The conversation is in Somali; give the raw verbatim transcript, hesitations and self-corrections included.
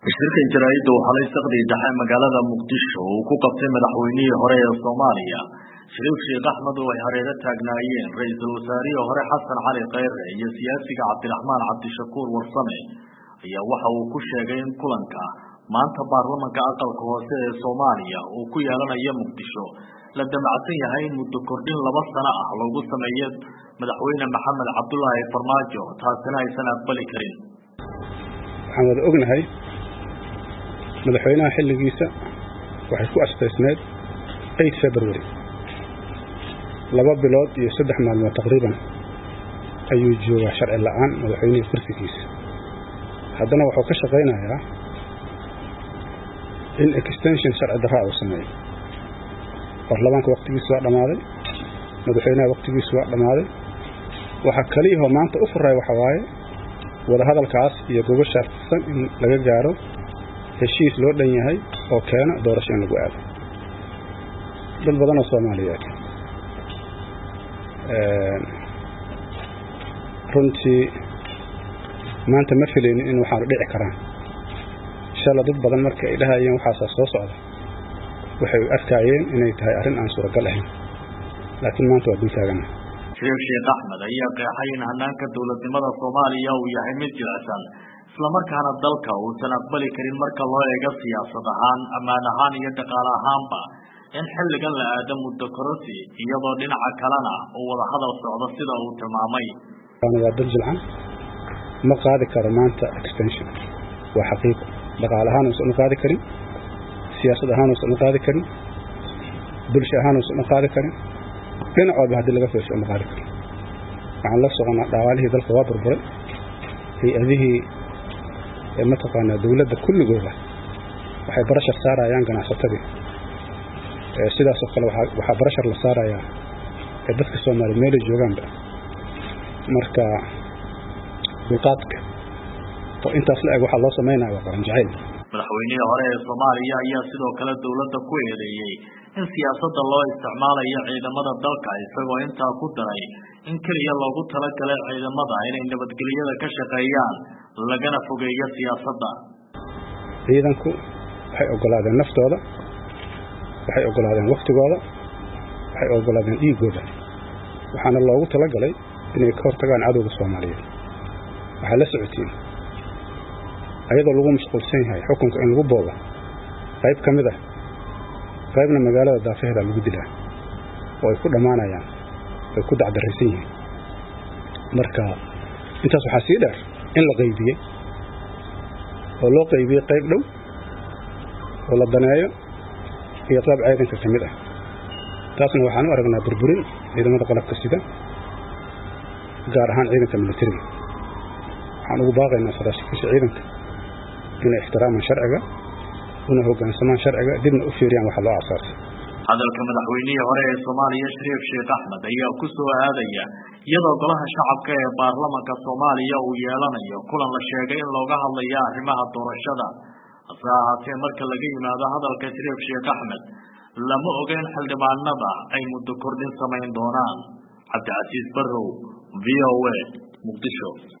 shirkan jaraa'idda waxaa la isaqday dhaxay magaalada Muqdisho oo ku qabtay madaxweynihii hore ee Soomaaliya Shariif Sheekh Axmed oo ay hareero taagnaayeen ra'iisul wasaarihii hore Xasan Cali Khayre iyo siyaasiga Cabdiraxmaan Cabdishakuur Warsame ayaa waxa uu ku sheegay in kulanka maanta baarlamaanka aqalka hoose ee Soomaaliya uu ku yeelanayo Muqdisho la damacsan yahay in muddo kordhin laba sano ah lagu sameeyo madaxweyne Maxamed Cabdullaahi Farmaajo taasina aysan aqbali karin waxaan wada ognahay madaxweynaha xilligiisa waxay ku astaysneed eight February laba bilood iyo saddex maalmood taqriiban ayuu joogaa sharci la'aan madaxweynaha kursigiisa haddana wuxuu ka shaqaynayaa in extension sharci darro uu sameeyo baarlamaanka waqtigiisa waa dhamaaday madaxweynaha waqtigiisa waa dhamaaday waxa kaliya oo maanta u furay waxa waaye wada hadalkaas iyo gogo sharfsan in laga gaaro heshiis loo dhan yahay oo keena doorasho in lagu aado dad badan oo Soomaaliyeed ee runtii maanta ma filaynin in waxa dhici karaan inshallah dad badan marka ay dhahayeen waxa soo socda waxay arkayeen inay tahay arrin aan suuragal ahayn laakiin maanta waa dul taagan Shariif Sheekh Axmed ayaa qeexay in hanaanka dawladnimada Soomaaliya uu yahay mid jilicsan isla markaana dalka uu san aqbali karin marka loo eego siyaasad ahaan ammaan ahaan iyo dhaqaale ahaanba in xilligan la aado muddo kororsi iyadoo dhinaca kalena uu wada hadal socdo sida uu tilmaamay waa dal jilcan ma qaadi karo maanta extension waa xaqiiqo dhaqaale ahaan uu qaadi karin siyaasad ahaan uu qaadi karin bulsho ahaan uu qaadi karin dhinacooda haddii laga fiirsho ma qaadi karin waxaan la soconaa dhaqaalihii dalka waa burburay hay-adihii mataqaanaa dawladda kulligooda waxay barashar saarayaan ganacsatadii sidaas oo kale waxaa barashar la saarayaa dadka Soomaaliyeed meel ay joogaanba marka dulqaadka oo intaas la eg waxaa loo samaynayaa waa qaran jacayl madaxweynihii hore ee Soomaaliya ayaa sidoo kale dawladda ku eedeeyay in siyaasadda loo isticmaalayo ciidamada dalka isagoo intaa ku daray in kaliya loogu talagalay ciidamada inay nabadgelyada ka shaqeeyaan lagana fogeeyo siyaasadda ciidanku waxay ogolaadeen naftooda waxay ogolaadeen waqtigooda waxay ogolaadeen dhiigooda waxaana loogu talagalay inay ka hortagaan cadowga Soomaaliyeed waxa la socotiin ayadoo lagu mashquulsan yahay xukunka in lagu boobo qayb kamid ah qaybna magaalada daafaheeda lagu dilaa oo ay ku dhamaanayaan ay ku dacdaraysan yihiin marka intaas waxaa sii dheer in la qaybiyey oo loo qaybiyey qayb dhow oo la daneeyo iyo qayb ciidanka kamid ah taasna waxaan u aragnaa burburin ciidamada qalabka sida gaar ahaan ciidanka militariga waxaan ugu baaqaynaa saraakiisha ciidanka inay ixtiraamaan sharciga una hoggaansamaan sharciga dibna u fiiriyaan waxa loo aasaasay hadalka madaxweynihii hore ee Soomaaliya Shariif Sheekh Axmed ayaa ku soo aadaya iyadoo golaha shacabka ee baarlamaanka Soomaaliya uu yeelanayo kulan la sheegay in looga hadlayo arrimaha doorashada hase ahaatee marka laga yimaado hadalka Shariif Sheekh Axmed lama ogeyn xildhibaanada ay muddo kordhin samayn doonaan Cabdi Casiis Barrow V O A Muqdisho.